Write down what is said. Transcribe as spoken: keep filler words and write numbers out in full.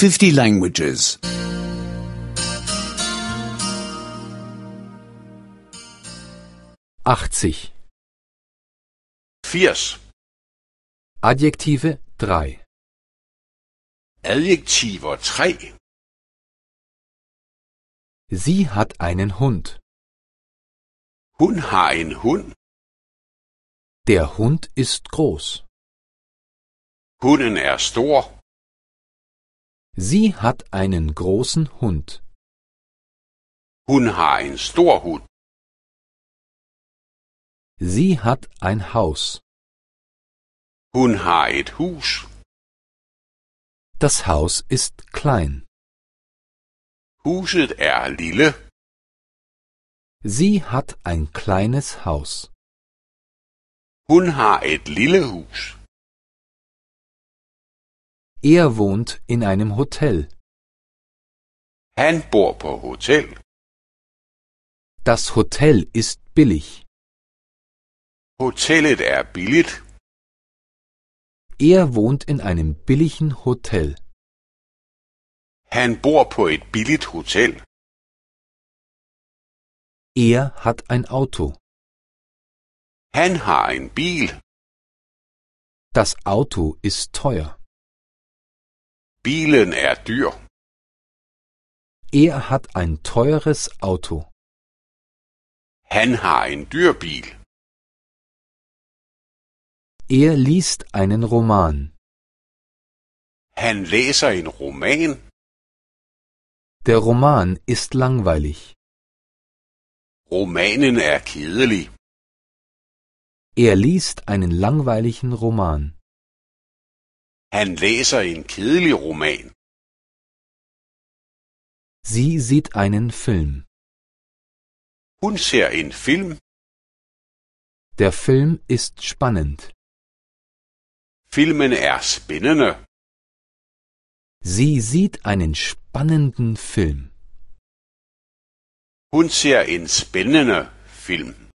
fifty languages. achtzig. firs. Adjektive drei. Adjektiver tre. Sie hat einen Hund. Hun har en hund. Der Hund ist groß. Hunden er stor. Sie hat einen großen Hund. Hun har en stor hund. Sie hat ein Haus. Hun har et hus. Das Haus ist klein. Huset er lille. Sie hat ein kleines Haus. Hun har et lille hus. Er wohnt in einem Hotel. Han bor på hotel. Das Hotel ist billig. Hotellet er billigt. Er wohnt in einem billigen Hotel. Han bor på et billigt hotel. Er hat ein Auto. Han har en bil. Das Auto ist teuer. Bilen er dyr. Er hat ein teures Auto. Han har en dyr bil. Er liest einen Roman. Han læser en roman. Der Roman ist langweilig. Romanen er kedelig. Er liest einen langweiligen Roman. Han læser en kedelig roman. Sie sieht einen Film. Hun ser en film. Der Film ist spannend. Filmen er spændende. Sie sieht einen spannenden Film. Hun ser en spændende film.